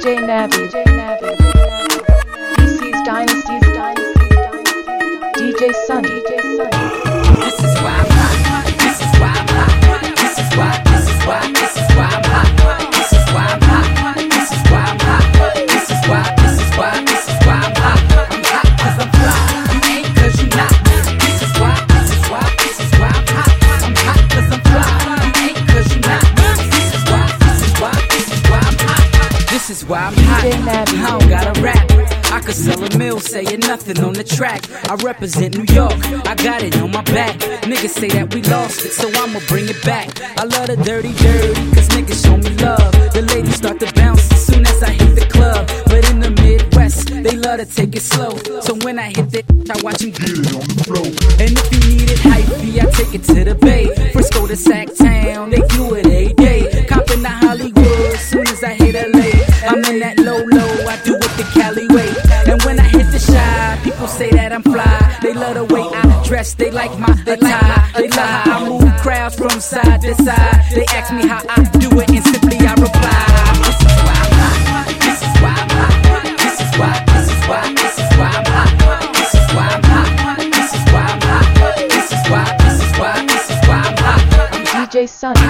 DJ Navi, DC's Dynasties, DJ Sunny. This is why I'm hot. This is why I'm hot. This is why. This is why. This is why I'm hot. This is why I'm hot. This is why I'm hot. This is why. This is why. This is why I'm hot. I'm hot 'cause I'm fly. You ain't 'cause you not. This is why. This is why. This is why I'm hot. I'm hot 'cause I'm fly. You ain't 'cause you not. This is why. This is why. This is why I'm hot. This is why I'm hot. I don't gotta rap. I could sell a mill, saying nothing on the track. I represent New York, I got it on my back. Niggas say that we lost it, so I'ma bring it back. I love the dirty, cause niggas show me love. The ladies start to bounce as soon as I hit the club. But in the Midwest, they love to take it slow. So when I hit that, I watch them get it on the floor. And if you need it hypey, I take it to the Bay. Frisco to Sacktown, they do it every day. Copping to Hollywood, as soon as I hit LA. I'm in that low, I do it the Cali way. And when I hit the shot, people say that I'm fly. They love the way I dress, they like my attire. They love how I move crowds from side to side. They ask me how I do it, and simply I reply. This is why I'm hot. This is why I'm hot. This is why. This is why. This is why I'm hot. This is why I'm hot. This is why I'm hot. This is why. This is why. This is why I'm hot. I'm DJ Sunny.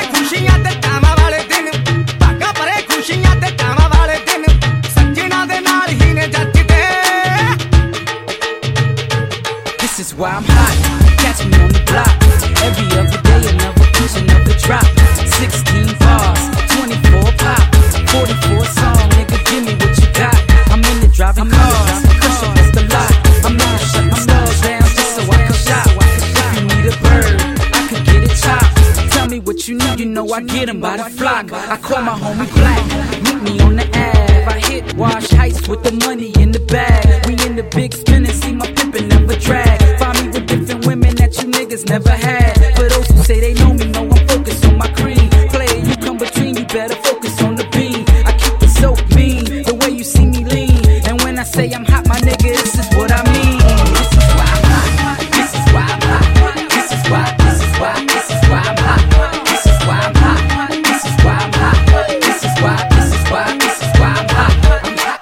This is why I'm hot. Catch me on the block. Every other day, another piece, another drop. 16 bars, 24 pop, 44 song. Nigga, give me what you got. I'm in the driving cars. Crush up, that's the lot. I'm gonna shut my stars down just so I can shop. If you need a bird, I could get it chopped. Tell me what you need, you know I get 'em by the flock. I call my homie Black. Meet me on the Ave. I hit Wash Heights with the money in the bag. We in the big spin and see my pimpin' never drag. Find me with different women that you niggas never had. For those who say they know me, know I'm focused on my cream. Player, you come between, you better focus on the beam. I keep it so mean, the way you see me lean. And when I say I'm hot, my nigga, this is what I mean. This is why I'm hot. This is why I'm hot. This is why. This is why. This is why I'm hot. This is why I'm hot. This is why I'm hot. This is why. This is why. This is why I'm hot. I'm hot.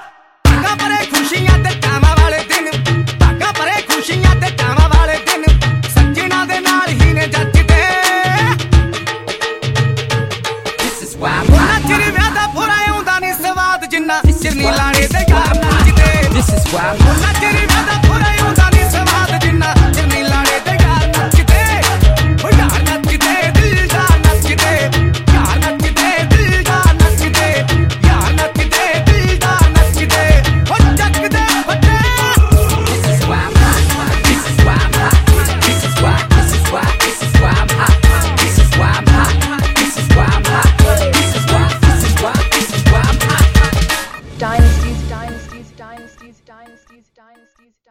This is why I'm hot. This is why I'm hot. Dynasties.